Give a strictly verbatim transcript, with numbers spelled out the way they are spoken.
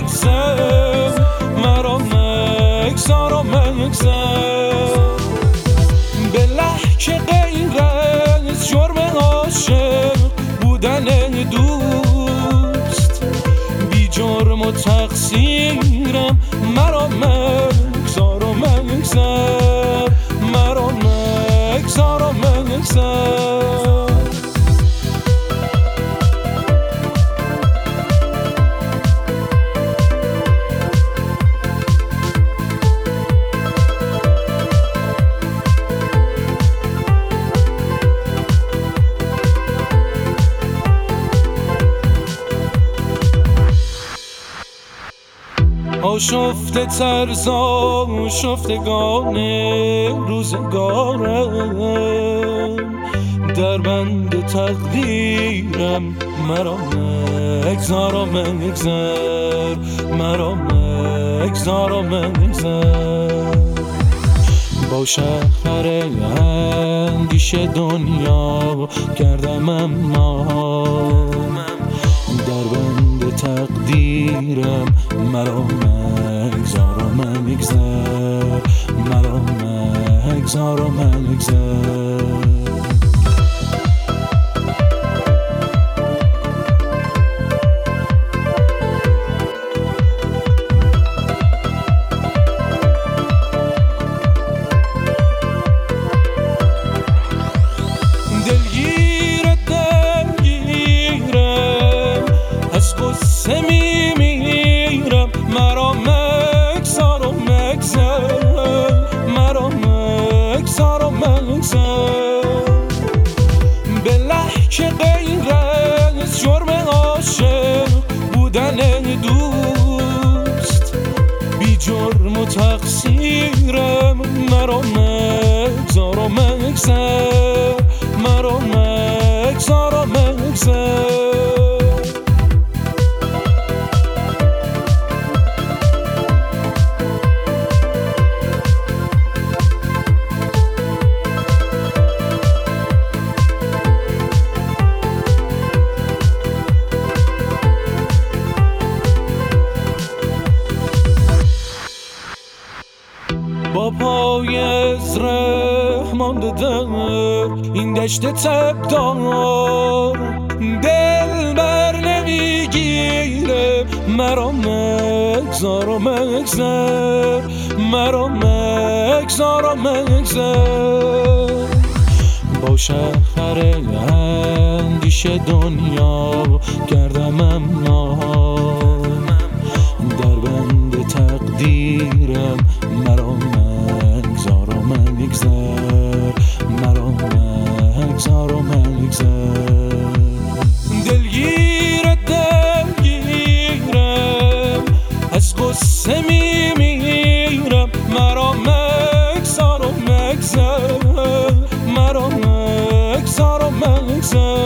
مگذر مرا مگذار و مگذر به لحک غیر از جرم عاشق بودن دوست بی جرم و تقصیرم مرا مگذار و مگذر مرا مگذار و مگذر آشفته ترزا شفتگان روزگارم در بند تقدیرم مرا مگذار و مگذر مرا مگذار و مگذر با شهر اندیش دنیا کردم اما در بند تقدیرم مرا مگذار و مگذر مرا مگذار و مگذر دلگیرت دلگیرم از قصه میمیرم مرا مگذار و مگذر مرا مگذار و مگذر به لحک غیر از جرم عاشق بودن دوست بی جرم و تقصیرم مرا مگذار و مگذر مرا مگذار و مگذر با پای از ره مانده در این دشت تبدار دل بر نمیگیره مرا مگذار و مگذر مرا مگذار و مگذر با شهر اندیش دنیا کردم اما در بند تقدیرم مرا مگذار و مگذر مرا مگذار و مگذر دلگیرت دلگیرم از قصه میمیرم مرا مگذار و مگذر مرا مگذار و مگذر